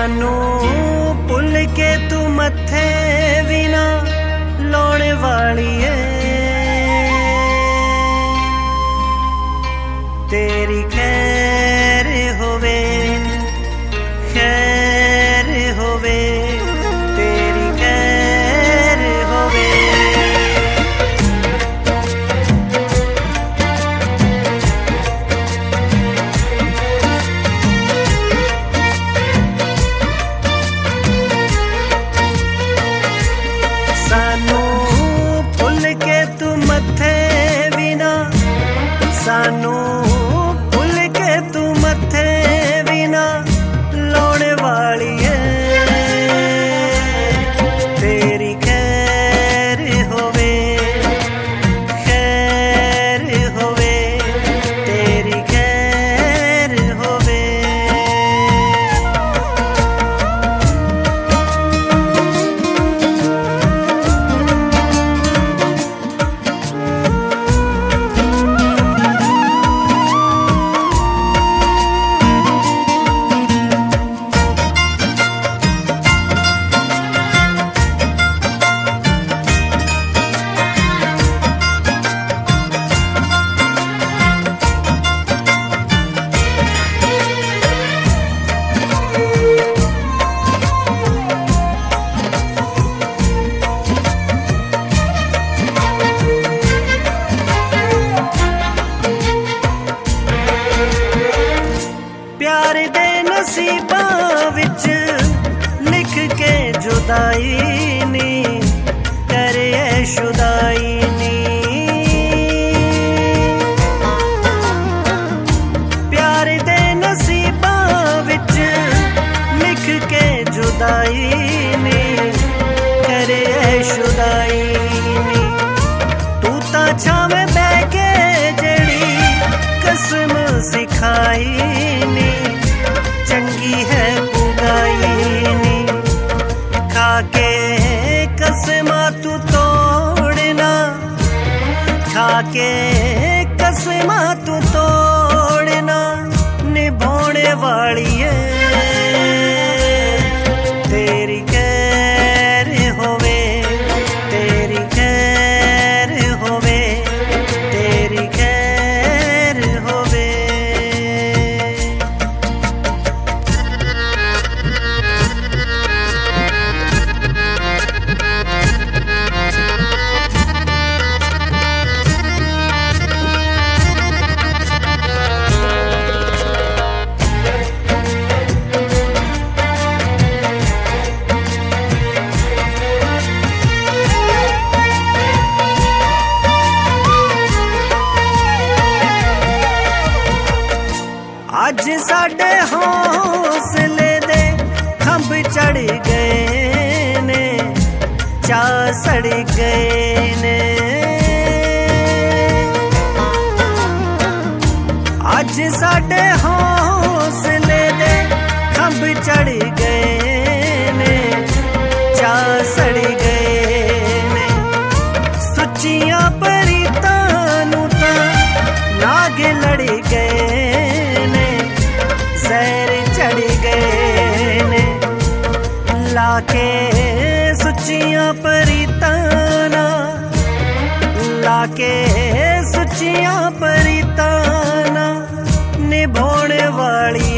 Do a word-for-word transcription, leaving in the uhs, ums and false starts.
सानू भुल के तू मथे भी ना लाने वाली है। तेरी खैर होवे खैर होवे तेरी खैर होवे। सानू भुल के तू मथे भी ना सानू भुल के तू मथे भी ना लाने वाली है। तेरी खैर होवे खैर होवे तेरी खैर होवे। प्यार दे नसीबां विच लिख के जुदाई नी करे शुदाई नी। प्यार दे नसीबां विच लिख के जुदाई नी करे शुदाई नी। तू तां छावें बह के जेड़ी कसम सिखाई नी चंगी है पुगाई नी। खाके कसमा तू तोड़ना खाके कसमा तू तोड़ना निभाने वाली है। तेरी खैर होवे तेरी खैर होवे तेरी खैर होवे। अज साडे हौसले दे खंभ चढ़ गए ने चा सड़ गए ने। अज साडे हौसले दे खंभ चढ़ गए ने चा सड़ गए ने। सुचियां परीतां नूं तां नाग लड़ गए ने सैर चढ़ गए ने। लाके सुचियां परीताना लाके सुचियां परीताना निभाने वाली